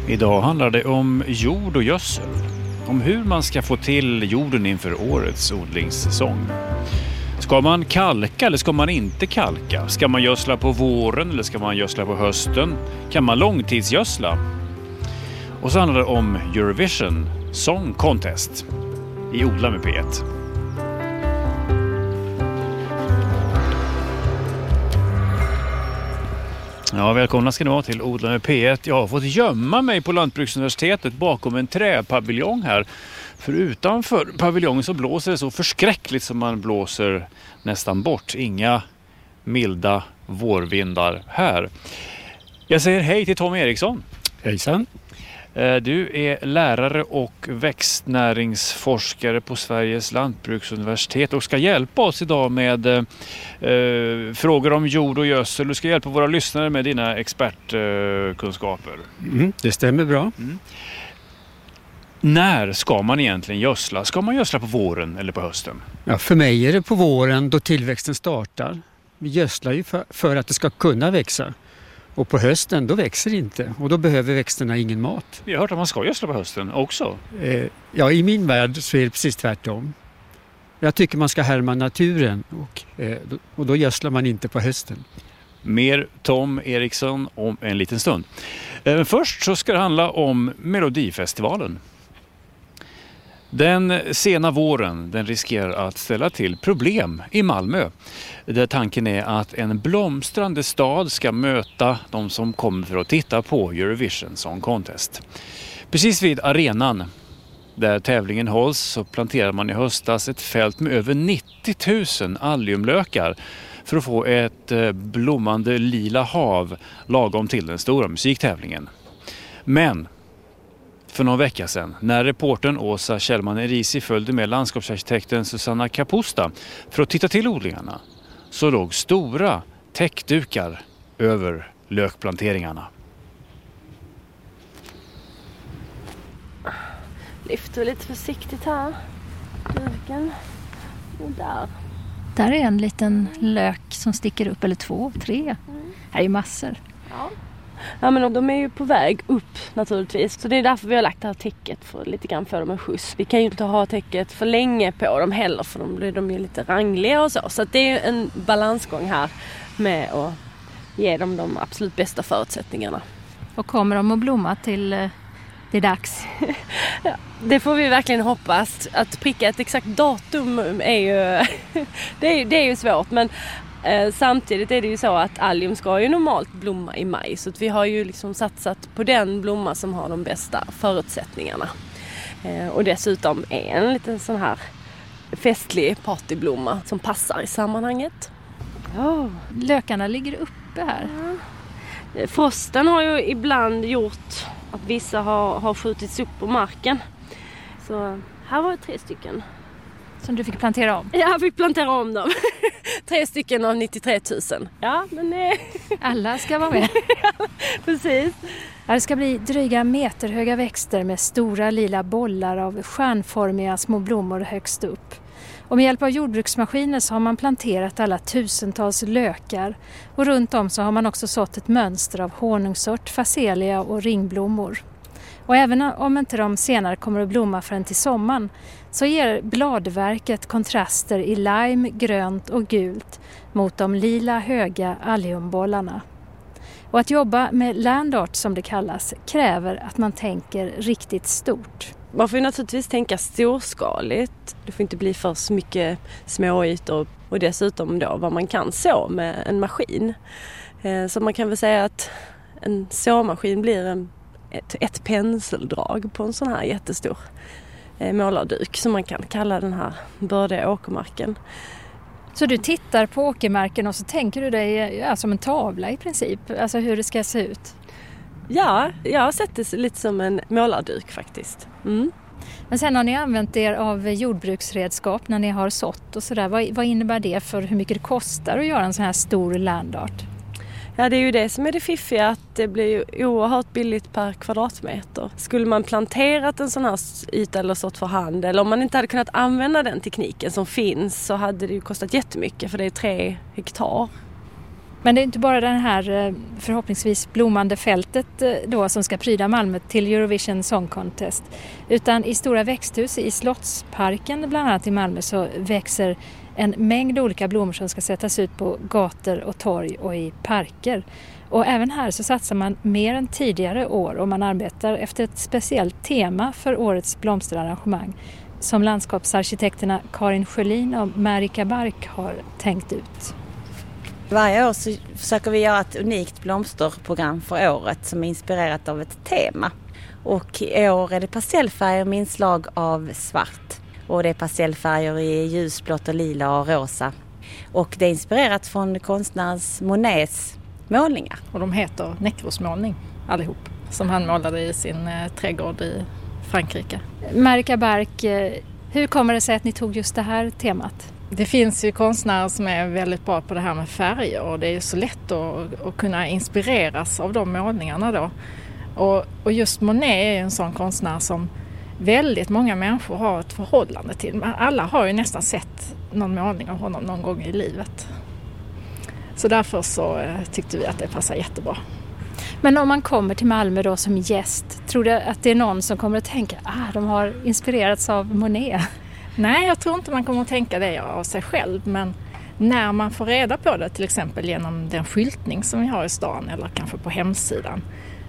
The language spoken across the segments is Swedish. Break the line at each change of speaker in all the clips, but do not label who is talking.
Idag handlar det om jord och gödsel. Om hur man ska få till jorden inför årets odlingssäsong. Ska man kalka eller ska man inte kalka? Ska man gödsla på våren eller ska man gödsla på hösten? Kan man långtidsgödsla? Och så handlar det om Eurovision Song Contest i Odla med P1. Ja, välkomna ska ni vara till Odla med P1. Jag har fått gömma mig på Lantbruksuniversitetet bakom en träpaviljong här. För utanför paviljongen så blåser det så förskräckligt som man blåser nästan bort. Inga milda vårvindar här. Jag säger hej till Tom Eriksson.
Hejsan.
Du är lärare och växtnäringsforskare på Sveriges Lantbruksuniversitet och ska hjälpa oss idag med frågor om jord och gödsel. Du ska hjälpa våra lyssnare med dina expertkunskaper.
Det stämmer bra.
När ska man egentligen gödsla? Ska man gödsla på våren eller på hösten?
Ja, för mig är det på våren då tillväxten startar. Vi gödslar ju för att det ska kunna växa. Och på hösten då växer det inte och då behöver växterna ingen mat.
Vi har hört att man ska gödsla på hösten också.
Ja, i min värld så är det precis tvärtom. Jag tycker man ska härma naturen och då gödslar man inte på hösten.
Mer Tom Eriksson om en liten stund. Först så ska det handla om Melodifestivalen. Den sena våren den riskerar att ställa till problem i Malmö. Där tanken är att en blomstrande stad ska möta de som kommer för att titta på Eurovision Song Contest. Precis vid arenan där tävlingen hålls så planterar man i höstas ett fält med över 90 000 alliumlökar för att få ett blommande lila hav lagom till den stora musiktävlingen. Men för någon vecka sedan, när reportern Åsa Kjellman Erisi följde med landskapsarkitekten Susanna Kapusta för att titta till odlingarna, så låg stora täckdukar över lökplanteringarna.
Lyfter lite försiktigt här. Duken. Och där.
Där är en liten lök som sticker upp, eller 2, 3. Här är ju massor.
Ja, men de är ju på väg upp naturligtvis. Så det är därför vi har lagt det här täcket för lite grann få dem en skjuts. Vi kan ju inte ha täcket för länge på dem heller för då blir de ju lite rangliga och så. Så att det är en balansgång här med att ge dem de absolut bästa förutsättningarna.
Och kommer de att blomma till det är dags?
Ja, det får vi verkligen hoppas. Att pricka ett exakt datum är ju, det är ju svårt, men samtidigt är det ju så att allium ska ju normalt blomma i maj. Så att vi har ju liksom satsat på den blomma som har de bästa förutsättningarna. Och dessutom är en liten sån här festlig partyblomma som passar i sammanhanget.
Lökarna ligger uppe här.
Ja. Frosten har ju ibland gjort att vissa har skjutits upp på marken. Så här var det 3 stycken.
Som du fick plantera om?
Ja, jag fick plantera om dem. 3 stycken av 93 000. Ja, men
alla ska vara med.
Ja, precis.
Det ska bli dryga meterhöga växter med stora lila bollar av stjärnformiga små blommor högst upp. Och med hjälp av jordbruksmaskiner så har man planterat alla tusentals lökar. Och runt om så har man också sått ett mönster av honungsört, facelia och ringblommor. Och även om inte de senare kommer att blomma förrän till sommaren så ger bladverket kontraster i lime, grönt och gult mot de lila höga alliumbollarna. Och att jobba med land art som det kallas kräver att man tänker riktigt stort.
Man får ju naturligtvis tänka storskaligt. Det får inte bli för mycket småytor och dessutom då vad man kan så med en maskin. Så man kan väl säga att en såmaskin blir ett penseldrag på en sån här jättestor målarduk som man kan kalla den här bördiga åkermarken.
Så du tittar på åkermarken och så tänker du dig som en tavla i princip, alltså hur det ska se ut?
Ja, jag har sett det lite som en målarduk faktiskt.
Men sen har ni använt er av jordbruksredskap när ni har sått och sådär. Vad innebär det för hur mycket det kostar att göra en sån här stor landart?
Ja, det är ju det som är det fiffiga, att det blir ju oerhört billigt per kvadratmeter. Skulle man planterat en sån här yta eller sått för hand, eller om man inte hade kunnat använda den tekniken som finns, så hade det ju kostat jättemycket, för det är 3 hektar.
Men det är inte bara det här förhoppningsvis blommande fältet då som ska pryda Malmö till Eurovision Song Contest. Utan i stora växthus i Slottsparken bland annat i Malmö så växer en mängd olika blommor som ska sättas ut på gator och torg och i parker. Och även här så satsar man mer än tidigare år och man arbetar efter ett speciellt tema för årets blomsterarrangemang som landskapsarkitekterna Karin Sjölin och Marika Bark har tänkt ut.
Varje år så försöker vi göra ett unikt blomsterprogram för året som är inspirerat av ett tema. Och i år är det pastellfärger med inslag av svart. Och det är pastellfärger i ljusblått och lila och rosa. Och det är inspirerat från konstnärens Monets målningar.
Och de heter Necrosmålning allihop. Som han målade i sin trädgård i Frankrike.
Marika Bark, hur kommer det sig att ni tog just det här temat?
Det finns ju konstnärer som är väldigt bra på det här med färger och det är så lätt att kunna inspireras av de målningarna då. Och just Monet är en sån konstnär som väldigt många människor har ett förhållande till. Alla har ju nästan sett någon målning av honom någon gång i livet. Så därför så tyckte vi att det passar jättebra.
Men om man kommer till Malmö då som gäst, tror du att det är någon som kommer att tänka att de har inspirerats av Monet?
Nej, jag tror inte man kommer att tänka det av sig själv, men när man får reda på det, till exempel genom den skyltning som vi har i stan eller kanske på hemsidan,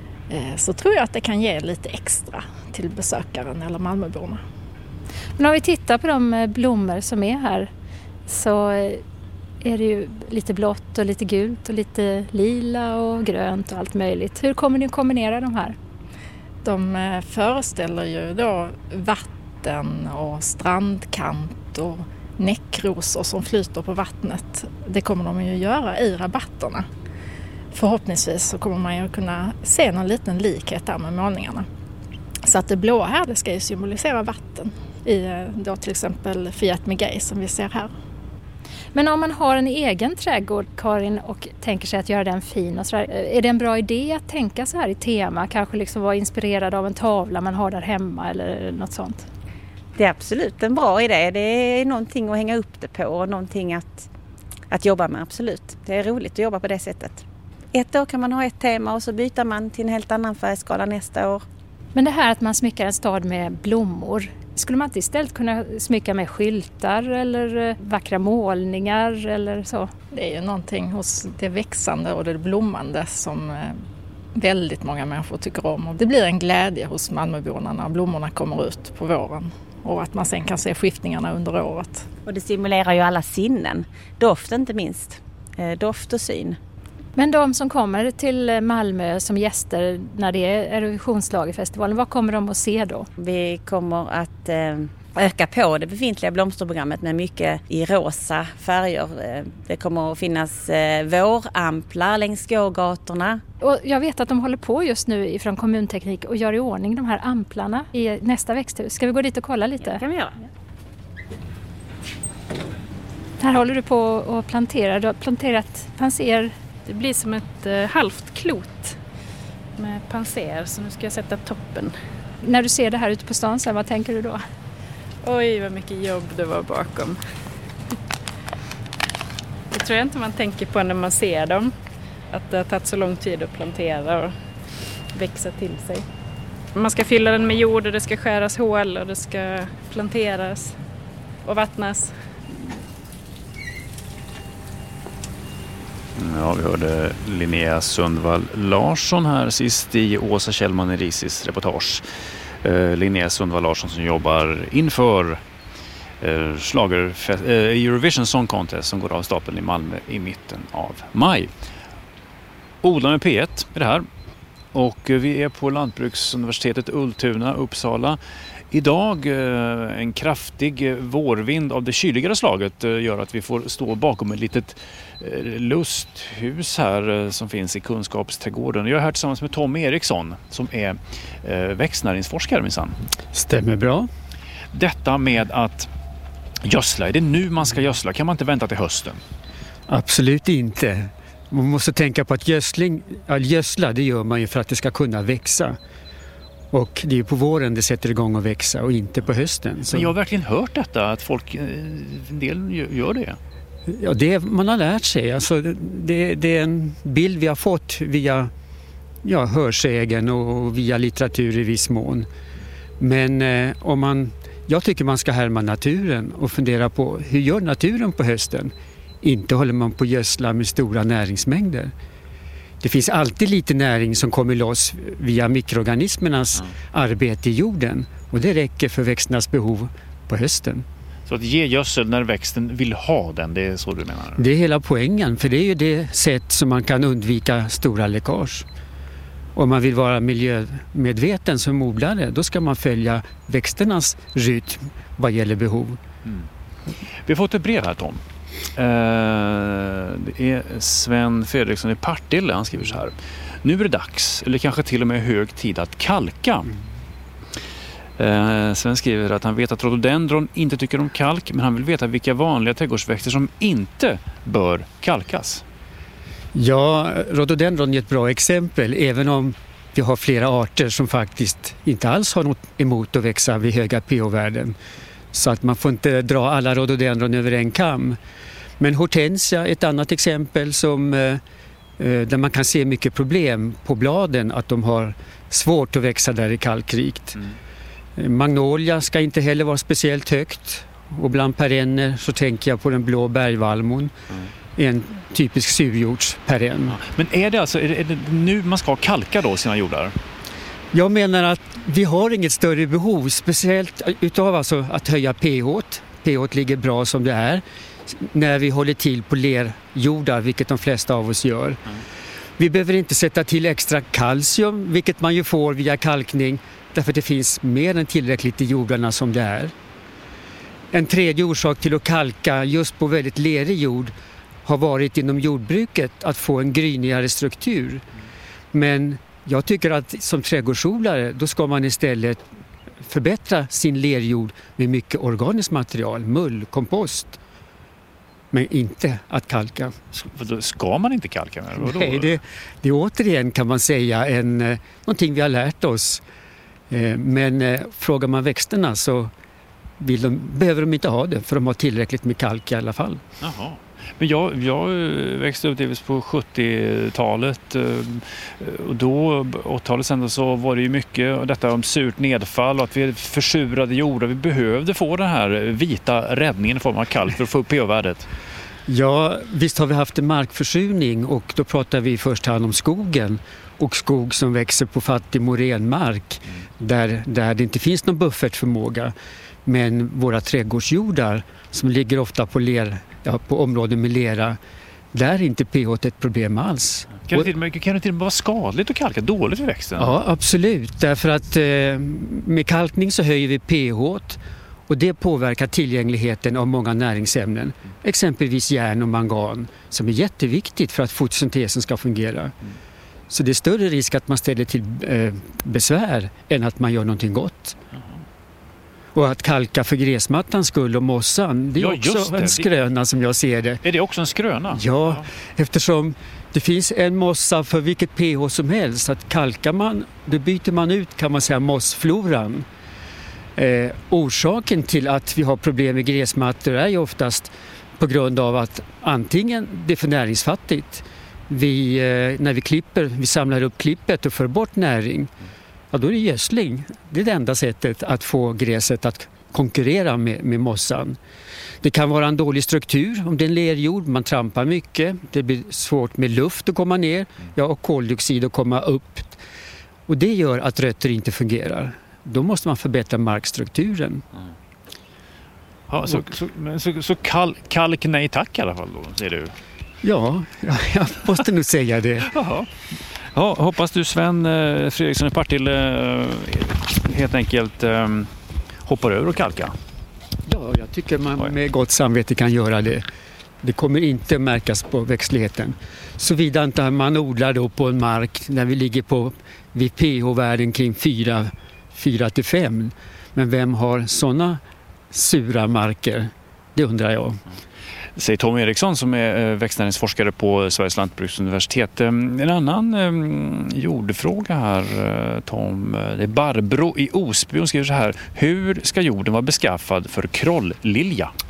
så tror jag att det kan ge lite extra till besökaren eller Malmöborna.
Men om vi tittar på de blommor som är här så är det ju lite blått och lite gult och lite lila och grönt och allt möjligt. Hur kommer ni att kombinera de här?
De föreställer ju då vatten och strandkant och näckrosor som flyter på vattnet. Det kommer de ju göra i rabatterna. Förhoppningsvis så kommer man ju kunna se någon liten likhet där med målningarna. Så att det blåa här, det ska ju symbolisera vatten i då till exempel Fiat Miguel som vi ser här.
Men om man har en egen trädgård, Karin, och tänker sig att göra den fin och så där, är det en bra idé att tänka så här i tema? Kanske liksom vara inspirerad av en tavla man har där hemma eller något sånt?
Det är absolut en bra idé. Det är någonting att hänga upp det på och någonting att jobba med, absolut. Det är roligt att jobba på det sättet. Ett år kan man ha ett tema och så byter man till en helt annan färgskala nästa år.
Men det här att man smyckar en stad med blommor, skulle man inte istället kunna smycka med skyltar eller vackra målningar eller så?
Det är ju någonting hos det växande och det blommande som väldigt många människor tycker om. Och det blir en glädje hos Malmöborna när blommorna kommer ut på våren och att man sen kan se skiftningarna under året.
Och det stimulerar ju alla sinnen, doft inte minst, doft och syn.
Men de som kommer till Malmö som gäster när det är Eurovisionsschlagerfestivalen, vad kommer de att se då?
Vi kommer att öka på det befintliga blomsterprogrammet med mycket i rosa färger. Det kommer att finnas våramplar längs gågatorna.
Och jag vet att de håller på just nu ifrån kommunteknik och gör i ordning de här amplarna i nästa växthus. Ska vi gå dit och kolla lite?
Det kan vi göra.
Här håller du på och planterar. Du har planterat panser.
Det blir som ett halvt klot med panser, så nu ska jag sätta toppen.
När du ser det här ute på stan, så vad tänker du då?
Oj, vad mycket jobb det var bakom. Det tror jag inte man tänker på när man ser dem. Att det har tagit så lång tid att plantera och växa till sig. Man ska fylla den med jord och det ska skäras hål och det ska planteras och vattnas.
Ja, vi hörde Linnea Sundvall Larsson här sist i Åsa Kjellman Erisis reportage. Linnea Sundvall Larsson som jobbar inför Eurovision Song Contest som går av stapeln i Malmö i mitten av maj. Odla med P1 är det här. Och vi är på Lantbruksuniversitetet Ultuna, Uppsala. Idag en kraftig vårvind av det kyligare slaget gör att vi får stå bakom ett litet lusthus här som finns i Kunskapsträdgården. Jag är här tillsammans med Tom Eriksson som är växtnäringsforskare minsann.
Stämmer bra.
Detta med att gödsla, är det nu man ska gödsla? Kan man inte vänta till hösten?
Absolut inte. Man måste tänka på att gödsla det gör man ju för att det ska kunna växa. Och det är på våren det sätter igång att växa och inte på hösten. Så.
Men jag har verkligen hört detta, att folk, en del gör det.
Ja, det man har lärt sig. Alltså, det är en bild vi har fått via hörsägen och via litteratur i viss mån. Men jag tycker man ska härma naturen och fundera på hur gör naturen på hösten? Inte håller man på att gödsla med stora näringsmängder. Det finns alltid lite näring som kommer loss via mikroorganismernas arbete i jorden. Och det räcker för växternas behov på hösten.
Så att ge gödsel när växten vill ha den, det är så du menar?
Det är hela poängen, för det är ju det sätt som man kan undvika stora läckage. Om man vill vara miljömedveten som odlare, då ska man följa växternas rytm vad gäller behov.
Mm. Vi har fått ett brev här, Tom. Det är Sven Fredriksson i Partille. Han skriver så här: nu är det dags, eller kanske till och med hög tid att kalka. Sven skriver att han vet att rhododendron inte tycker om kalk, men han vill veta vilka vanliga trädgårdsväxter som inte bör kalkas.
Ja, rhododendron är ett bra exempel, även om vi har flera arter som faktiskt inte alls har något emot att växa vid höga pH-värden. Så att man får inte dra alla rhododendron över en kam. Men hortensia är ett annat exempel där man kan se mycket problem på bladen, att de har svårt att växa där i kalkrikt. Magnolia ska inte heller vara speciellt högt, och bland perenner så tänker jag på den blå bergvallmon. En typisk surjordsperenn. Men är det
nu man ska kalka då sina jordar?
Jag menar att vi har inget större behov, speciellt utav alltså att höja pH. pH ligger bra som det är när vi håller till på lerjordar, vilket de flesta av oss gör. Vi behöver inte sätta till extra kalcium, vilket man ju får via kalkning, därför att det finns mer än tillräckligt i jordarna som det är. En tredje orsak till att kalka just på väldigt lerig jord har varit inom jordbruket att få en grynigare struktur. Men jag tycker att som trädgårdsodlare, då ska man istället förbättra sin lerjord med mycket organiskt material, mull, kompost. Men inte att kalka.
Ska man inte kalka?
Nej, det är återigen, kan man säga, någonting vi har lärt oss. Men frågar man växterna så behöver de inte ha det, för de har tillräckligt med kalk i alla fall.
Jaha. Men jag växte upp delvis på 70-talet, och då, 80-talet sen, så var det ju mycket detta om surt nedfall och att vi försurade jordar. Vi behövde få den här vita räddningen i form av kalk för att få upp pH-värdet.
Ja, visst har vi haft en markförsurning, och då pratar vi i första hand om skogen, och skog som växer på fattig morenmark där det inte finns någon buffertförmåga. Men våra trädgårdsjordar som ligger ofta på områden med lera, där är inte pH ett problem alls.
Kan det till och med vara skadligt att kalka, dåligt för växten?
Ja, absolut. Därför att med kalkning så höjer vi pH, och det påverkar tillgängligheten av många näringsämnen. Exempelvis järn och mangan, som är jätteviktigt för att fotosyntesen ska fungera. Så det är större risk att man ställer till besvär än att man gör någonting gott. Och att kalka för gräsmattans skull och mossan, det är också en skröna som jag ser det.
Är det också en skröna?
Ja, eftersom det finns en mossa för vilket pH som helst. Att kalkar man, då byter man ut, kan man säga, mossfloran. Orsaken till att vi har problem med gräsmattor är ju oftast på grund av att antingen det är för näringsfattigt. När vi klipper, vi samlar upp klippet och för bort näring. Ja, då är det gödsling. Det är det enda sättet att få gräset att konkurrera med mossan. Det kan vara en dålig struktur om det är en lerjord. Man trampar mycket. Det blir svårt med luft att komma ner. Ja, och koldioxid att komma upp. Och det gör att rötter inte fungerar. Då måste man förbättra markstrukturen.
Ja, så kalk nej tack i alla fall då, säger du?
Ja, jag måste nog säga det.
Jaha. Ja, hoppas du Sven Fredriksson i Partille helt enkelt hoppar över och kalka.
Ja, jag tycker man med gott samvete kan göra det. Det kommer inte märkas på växtligheten. Såvida inte man odlar då på en mark där vi ligger vid pH-värden kring 4-5. Men vem har sådana sura marker? Det undrar jag.
Säger Tom Eriksson som är växtnäringsforskare på Sveriges lantbruksuniversitet. En annan jordfråga här, Tom. Det är Barbro i Osby. Hon skriver så här: hur ska jorden vara beskaffad för krolllilja?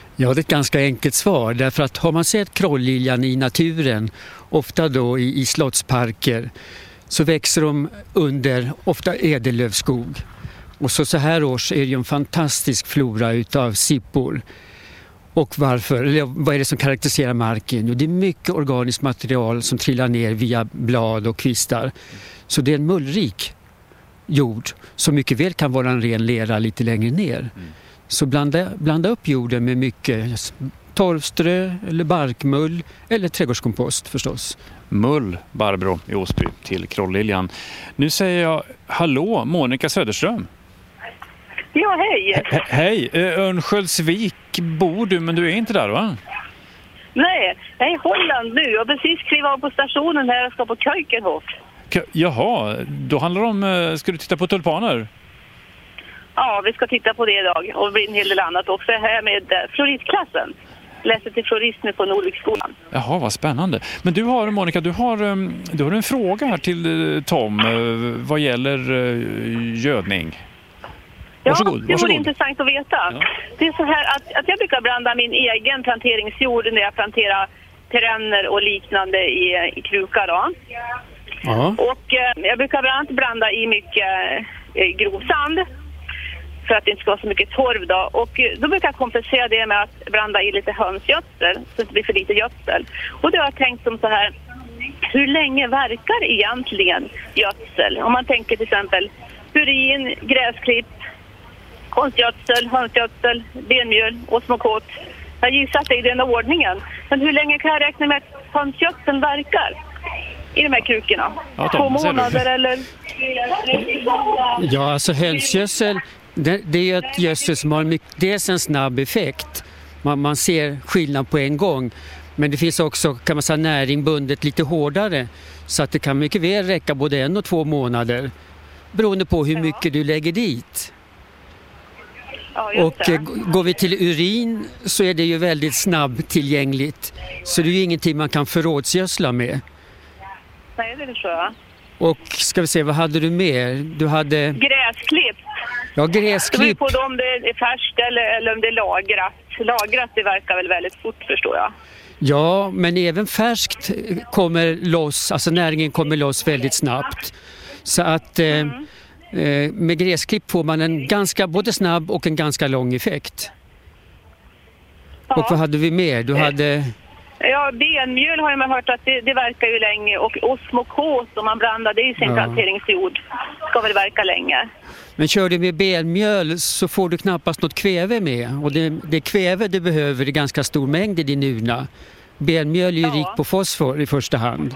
Ja, det är ett ganska enkelt svar. Därför att har man sett krålliljan i naturen, ofta då i slottsparker, så växer de under ofta ädellövskog. Och så här års är det ju en fantastisk flora utav sippor. Och varför? Eller vad är det som karaktäriserar marken? Jo, det är mycket organiskt material som trillar ner via blad och kvistar. Så det är en mullrik jord som mycket väl kan vara en ren lera lite längre ner. Så blanda upp jorden med mycket torvströ eller barkmull eller trädgårdskompost förstås.
Mull, Barbro i Åsby till krålliljan. Nu säger jag hallå, Monica Söderström.
Ja, hej.
Hej, Örnsköldsvik bor du, men du är inte där, va?
Nej, jag är i Holland nu. Jag har precis klivit av på stationen här och ska på Keukenhof.
Jaha, då handlar det om, ska du titta på tulpaner?
Ja, vi ska titta på det idag. Och det blir en hel del annat också här med floristklassen. Läser till florist nu på Norviksskolan.
Jaha, vad spännande. Men du har, Monica, du har en fråga här till Tom vad gäller gödning. Varsågod.
Det vore intressant att veta. Ja. Det är så här att jag brukar blanda min egen planteringsjord när jag planterar perenner och liknande i krukar då.
Ja.
Och jag brukar bland annat blanda i mycket grovsand för att det inte ska vara så mycket torv då. Och då brukar jag kompensera det med att blanda i lite hönsgödsel så att det blir för lite gödsel. Och då har jag tänkt som så här, hur länge verkar egentligen gödsel? Om man tänker till exempel urin, gräsklipp, hönsgödsel, benmjöl och småkåt. Jag gissar att det är i den ordningen. Men hur länge kan jag räkna med att hönsgödseln verkar i de här krukorna?
Ja,
2 månader eller?
Ja, alltså hönsgödsel, det är ett gödsel som har dels en snabb effekt. Man ser skillnad på en gång. Men det finns också, kan man säga, näring bundet lite hårdare. Så att det kan mycket väl räcka både 1 och 2 månader. Beroende på hur mycket du lägger dit.
Ja,
och går vi till urin så är det ju väldigt snabbtillgängligt. Så det är ju ingenting man kan förrådsgödsla med.
Nej, det förstår jag.
Och ska vi se, vad hade du mer? Du hade...
Gräsklipp.
Ja, gräsklipp.
Det beror på om det är färskt eller om det är lagrat. Lagrat, det verkar väl väldigt fort, förstår jag.
Ja, men även färskt kommer loss, alltså näringen kommer loss väldigt snabbt. Så att med gräsklipp får man en ganska både snabb och en ganska lång effekt. Ja. Och vad hade vi mer? Du hade...
Ja, benmjöl har man hört att det verkar ju länge. Och osmokos, om man blandar det i sin planteringsjord, ska väl verka länge.
Men kör du med benmjöl så får du knappast något kväve med. Och det kväve du behöver i ganska stor mängd i din urna. Benmjöl är ju rikt på fosfor i första hand.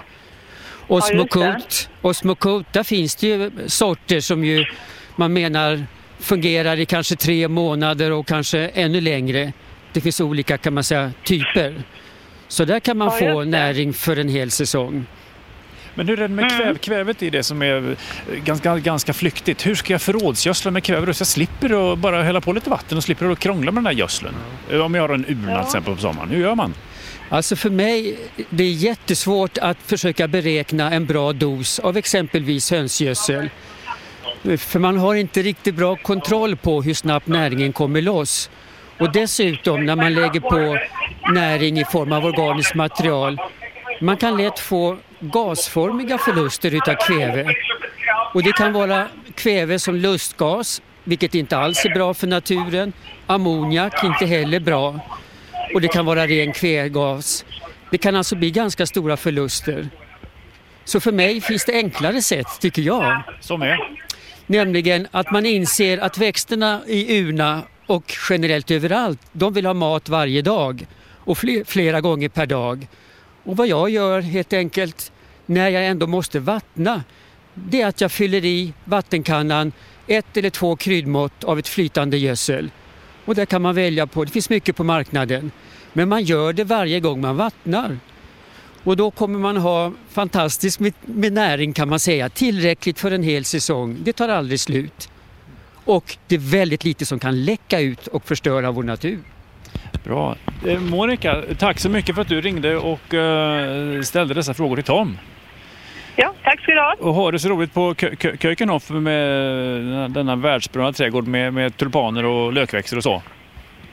Osmokot, där finns det ju sorter som ju man menar fungerar i kanske 3 månader och kanske ännu längre. Det finns olika, kan man säga, typer. Så där kan man få näring för en hel säsong.
Men hur är det med kvävet i det som är ganska flyktigt? Hur ska jag förrådsgödsla med kväve så jag slipper att bara hälla på lite vatten och slipper att krångla med den här gödseln? Om jag har en urna till exempel på sommaren, hur gör man?
Alltså för mig, det är jättesvårt att försöka beräkna en bra dos av exempelvis hönsgödsel. För man har inte riktigt bra kontroll på hur snabbt näringen kommer loss. Och dessutom när man lägger på näring i form av organiskt material, man kan lätt få gasformiga förluster utav kväve. Och det kan vara kväve som lustgas, vilket inte alls är bra för naturen. Ammoniak, inte heller bra. Och det kan vara ren kvävgas. Det kan alltså bli ganska stora förluster. Så för mig finns det enklare sätt, tycker jag.
Som är?
Nämligen att man inser att växterna i urna och generellt överallt, de vill ha mat varje dag. Och flera gånger per dag. Och vad jag gör helt enkelt när jag ändå måste vattna, det är att jag fyller i vattenkannan 1 eller 2 kryddmått av ett flytande gödsel. Och där kan man välja på, det finns mycket på marknaden. Men man gör det varje gång man vattnar. Och då kommer man ha fantastiskt med näring, kan man säga. Tillräckligt för en hel säsong. Det tar aldrig slut. Och det är väldigt lite som kan läcka ut och förstöra vår natur.
Bra. Monica, tack så mycket för att du ringde och ställde dessa frågor till Tom.
Ja, tack ska du ha.
Och ha det så roligt på Keukenhof med denna världsberömda trädgård med tulpaner och lökväxter och så.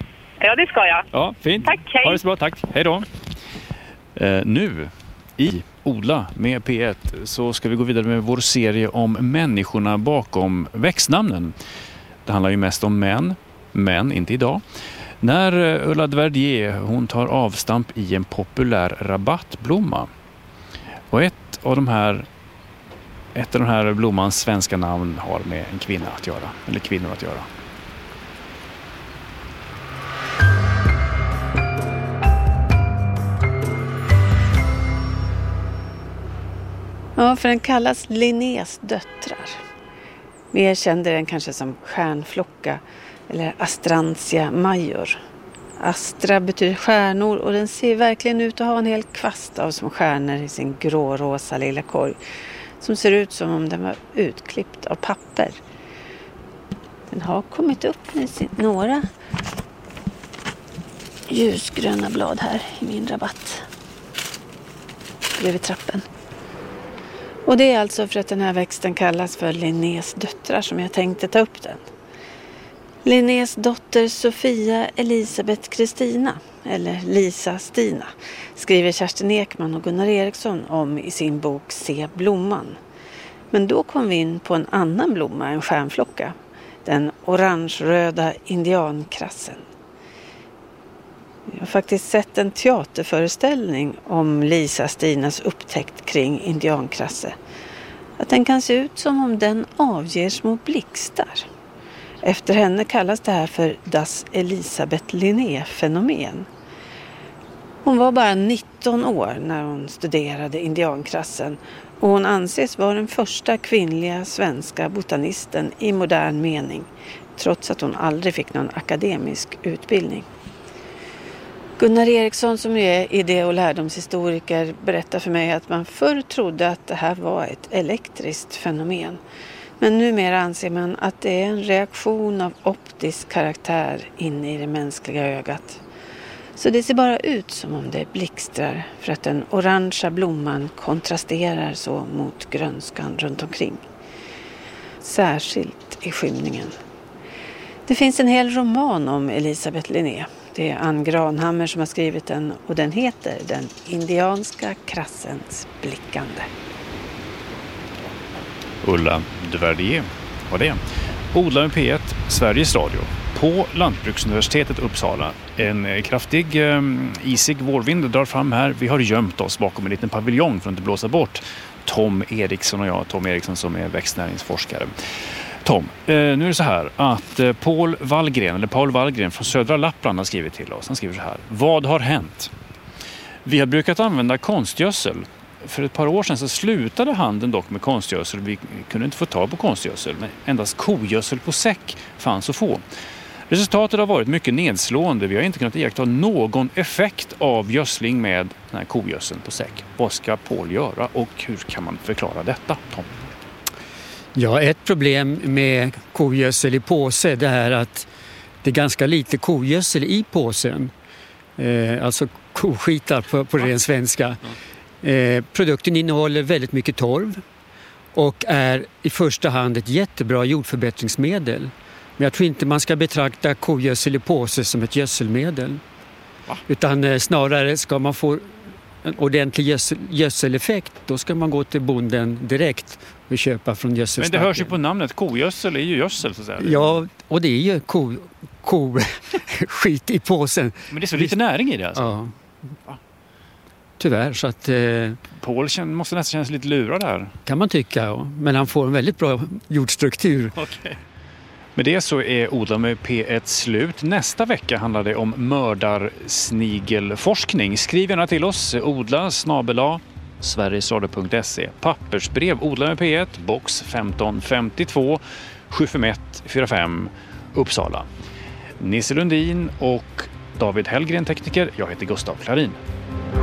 Ja, det ska jag.
Ja, fint.
Tack, hej.
Ha det så bra, tack. Hej då. Nu i Odla med P1 så ska vi gå vidare med vår serie om människorna bakom växtnamnen. Det handlar ju mest om män, men inte idag. När Ulla Dverdier, hon tar avstamp i en populär rabattblomma. Och ett av de här blommans svenska namn har med en kvinna att göra, eller kvinnor att göra.
Ja, för den kallas Linnés döttrar. Mer kände den kanske som stjärnflocka eller Astrantia major. Astra betyder stjärnor och den ser verkligen ut att ha en hel kvast av som stjärnor i sin grårosa lilla korg. Som ser ut som om den var utklippt av papper. Den har kommit upp med några ljusgröna blad här i min rabatt. Bredvid trappen. Och det är alltså för att den här växten kallas för Linnés döttrar som jag tänkte ta upp den. Linnés dotter Sofia Elisabeth Kristina, eller Lisa Stina, skriver Kerstin Ekman och Gunnar Eriksson om i sin bok Se blomman. Men då kom vi in på en annan blomma, en stjärnflocka, den orange-röda indiankrassen. Jag har faktiskt sett en teaterföreställning om Lisa Stinas upptäckt kring indiankrasse. Att den kan se ut som om den avger små blixtar. Efter henne kallas det här för Das Elisabeth Linné-fenomen. Hon var bara 19 år när hon studerade indiankrassen och hon anses vara den första kvinnliga svenska botanisten i modern mening, trots att hon aldrig fick någon akademisk utbildning. Gunnar Eriksson, som är idé- och lärdomshistoriker, berättar för mig att man förr trodde att det här var ett elektriskt fenomen. Men numera anser man att det är en reaktion av optisk karaktär inne i det mänskliga ögat. Så det ser bara ut som om det blixtrar för att den orangea blomman kontrasterar så mot grönskan runt omkring. Särskilt i skymningen. Det finns en hel roman om Elisabeth Linné. Det är Ann Granhammer som har skrivit den och den heter Den indianska krassens blickande. Ulla
Dverdier var det. Odla med P1, Sveriges Radio. På Lantbruksuniversitetet Uppsala. En kraftig isig vårvind drar fram här. Vi har gömt oss bakom en liten paviljong för att inte blåsa bort Tom Eriksson och jag. Tom Eriksson som är växtnäringsforskare. Tom, nu är det så här att Paul Wallgren från södra Lappland har skrivit till oss. Han skriver så här. Vad har hänt? Vi har brukat använda konstgödsel. För ett par år sedan så slutade handeln dock med konstgödsel. Vi kunde inte få tag på konstgödsel. Men endast kogödsel på säck fanns att få. Resultatet har varit mycket nedslående. Vi har inte kunnat iaktta någon effekt av gödsling med den här kogödseln på säck. Vad ska Paul göra och hur kan man förklara detta, Tom?
Ja, ett problem med kogödsel i påse det är att det är ganska lite kogödsel i påsen. Alltså koskitar på ren svenska. Produkten innehåller väldigt mycket torv och är i första hand ett jättebra jordförbättringsmedel. Men jag tror inte man ska betrakta kogödsel i påse som ett gödselmedel. Utan snarare ska man få en ordentlig gödseleffekt, då ska man gå till bonden direkt och köpa från gödselstacken.
Men det hörs ju på namnet, kogödsel är ju gödsel så att säga.
Ja, och det är ju skit i påsen.
Men det är så lite näring i det alltså?
Ja. Tyvärr, så att...
Paul måste nästan kännas lite lurad där.
Kan man tycka, ja. Men han får en väldigt bra jordstruktur.
Okej. Med det så är Odla med P1 slut. Nästa vecka handlar det om mördarsnigelforskning. Skriv gärna till oss, odla@sverigesradio.se. Pappersbrev, Odla med P1, box 1552 75145 Uppsala. Nisse Lundin och David Hellgren tekniker. Jag heter Gustav Klarin.